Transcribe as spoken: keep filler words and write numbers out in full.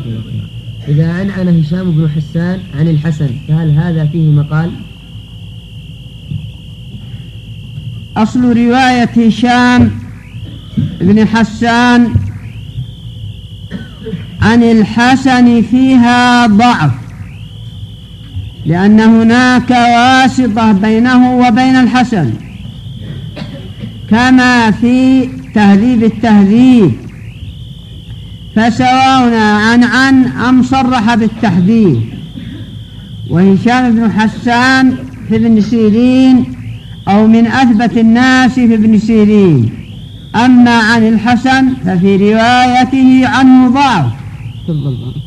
إذا أنعن هشام بن حسان عن الحسن فهل هذا فيه مقال؟ أصل رواية هشام بن حسان عن الحسن فيها ضعف، لأن هناك واسطة بينه وبين الحسن، كما في تهذيب التهذيب، فسواء عن عن أم صرح بالتحديث. وهشام بن حسان في ابن سيرين أو من أثبت الناس في ابن سيرين، أما عن الحسن ففي روايته عنه ضعف.